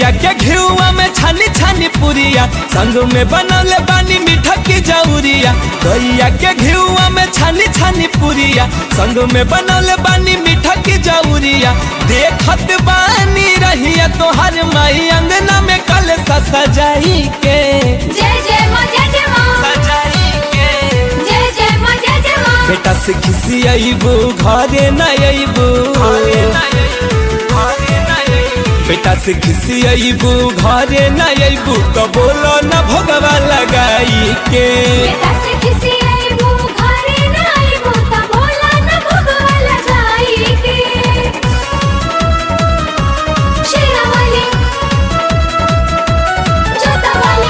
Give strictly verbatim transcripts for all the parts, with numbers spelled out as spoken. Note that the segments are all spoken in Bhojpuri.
गैया के घिउआ में छानी छानी पुरिया, संग में बनौले बानी मीठा की जौरिया। गैया के घिउआ में छानी छानी पुरिया, संग में बनौले बानी मीठा की जौरिया। देखत बानी रहिया तोहर माई अंगना में कल सजाई के, जय जय मां जय जय मां सजाई के। जय जय मां जय जय मां। बेटा से खिसी अइबू घरे न अइबू, बेटा से खिसी अइबू घरे न अइबू, तो बोलो न भोगवा लगाई के। बेटा से खिसी अइबू घरे न अइबू, तो बोलो न भोगवा लगाई के। शेरा वाली जोता वाली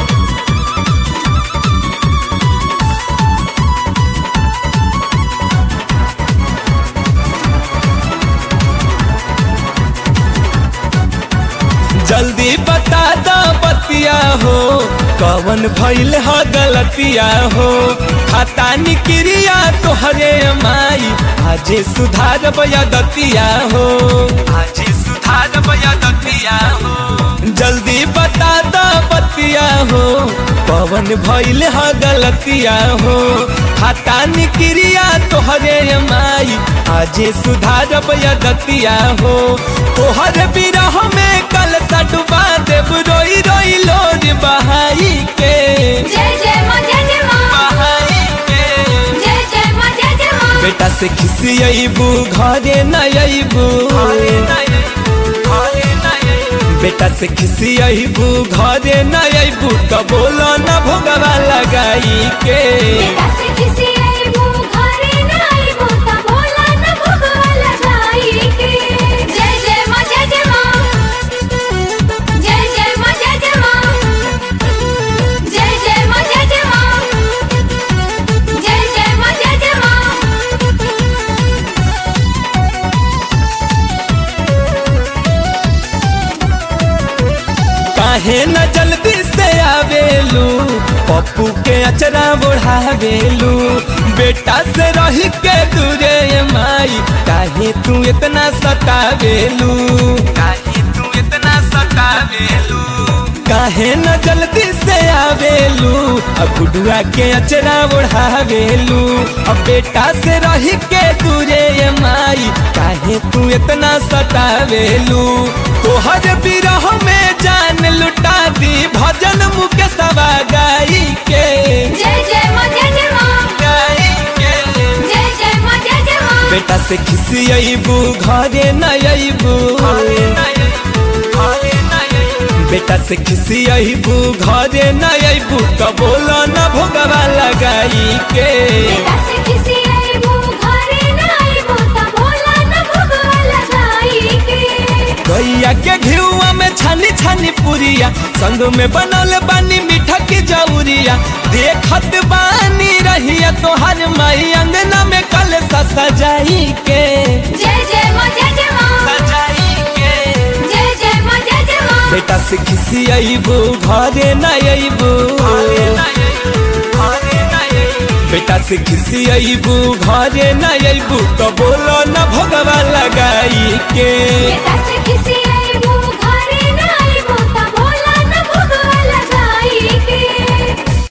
जल्दी बता दो बतिया हो, कवन भइल ह गलतिया हो। खाता निक्रिया तोहरे माई, आजे सुधार बयदतिया हो, आजे सुधार बयदतिया हो। जल्दी बता दो बतिया हो, कवन भइल ह गलतिया हो। खाता निक्रिया तोहरे माई, आजे सुधार बयदतिया हो। तोहर बिरह में कल डुबा देव रोई रोई लोर बहाई के। जय जय मां जय जय मां बहाई के। जय जय मां जय जय मां। बेटा से खिसी अइबू घरे न अइबू, बेटा से खिसी अइबू घरे न अइबू, तो बोलो न भोगवा लगाई के। बेटा से खिसी अइबू घरे न अइबू, तो बोलो न भोगवा लगाई के। जय जय मां जय जय मां जय जय मां जय जय मां जय जय मां जय जय मां जय जय मां जय जय मां। काहे न जल्दी से आवेलू, पप्पू के अचरा बढ़ावेलू। बेटा से रही के दूरे माई, काहे तू इतना सतावेलू, काहे तू इतना सतावेलू। काहे न जल्दी से आवेलू, अब गुडुआ के अचरा बढ़ावेलू। अब बेटा से रही के दूरे माई, काहे तू इतना सतावेलू। तोहर बिरह में जान लुटा दी भजन मुकेशवा गाई के। जय जय मां जय जय मां गाई के। जय जय मां जय जय मां। बेटा से खिसी अइबू घरे न अइबू, बेटा से खिसी अइबू घरे न अइबू, तो बोलो न भोगवा लगाई के। बेटा से खिसी अइबू घरे न अइबू, तो बोलो न भोगवा लगाई के। गैया के घिउआ में छानी छानी पुरिया, संग में बनौले बानी मीठा की जौरिया। देखत बानी रहिया तोहर माई अंगना में कल सजाई के। जय जय मां जय जय मां सजाई के। जय जय मां जय जय मां। बेटा से खिसी अइबू घरे न अइबू, बेटा से खिसी अइबू घरे न अइबू, तो बोलो न भोगवा लगाई के। बेटा